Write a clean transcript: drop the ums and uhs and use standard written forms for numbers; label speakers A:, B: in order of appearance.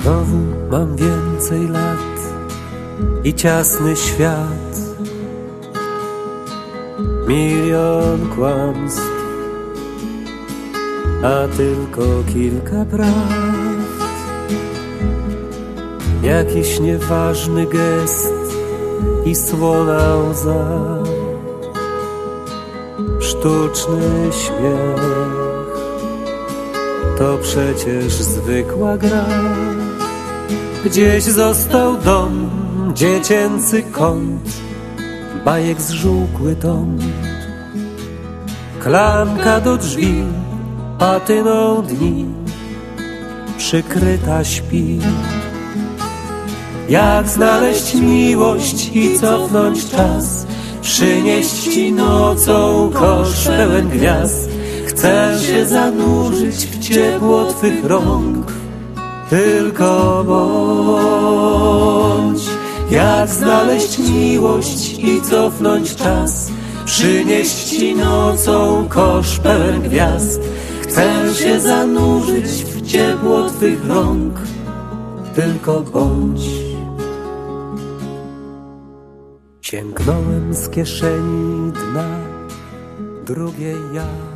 A: Znowu mam więcej lat i ciasny świat, milion kłamstw, a tylko kilka prawd. Jakiś nieważny gest i słona łza, sztuczny śmiech to przecież zwykła gra. Gdzieś został dom, dziecięcy kąt, bajek zżółkły tom, klamka do drzwi, patyną dni, przykryta śpi. Jak znaleźć miłość i cofnąć czas, przynieść ci nocą kosz pełen gwiazd. Chcę się zanurzyć w ciepło twych rąk, tylko bądź. Jak znaleźć miłość i cofnąć czas, przynieść ci nocą kosz pełen gwiazd. Chcę się zanurzyć w ciepło twych rąk, tylko bądź. Sięgnąłem z kieszeni dna drugiej ja.